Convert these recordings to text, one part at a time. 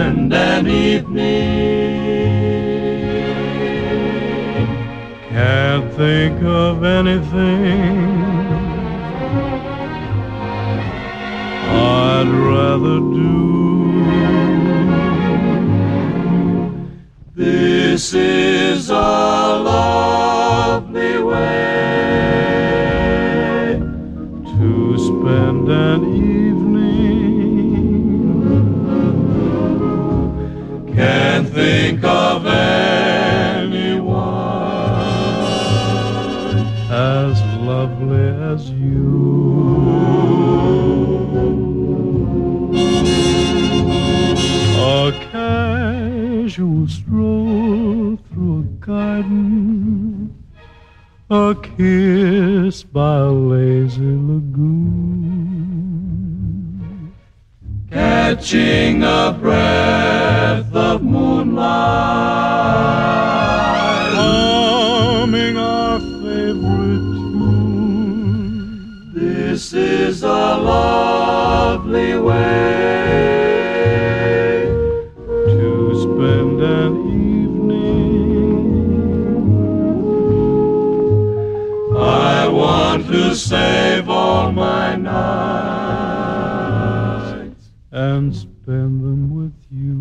spend an evening. Can't think of anything I'd rather do. This is a lovely way to spend an evening. Can't think of anyone as lovely as you. A casual stroll through a garden, a kiss by a lazy lagoon, catching a breath of moonlight, humming our favorite tune. This is a lovely way to spend an evening. I want to save all my nights and spend them with you.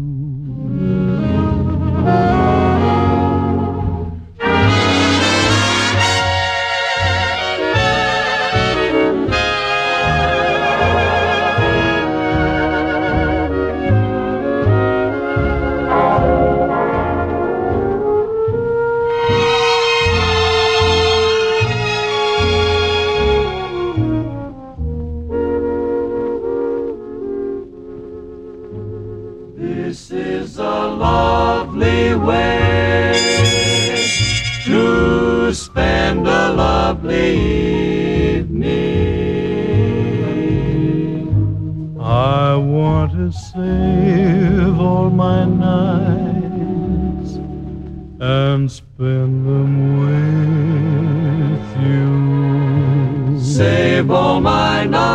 This is a lovely way to spend a lovely evening. I want to save all my nights and spend them with you. Save all my nights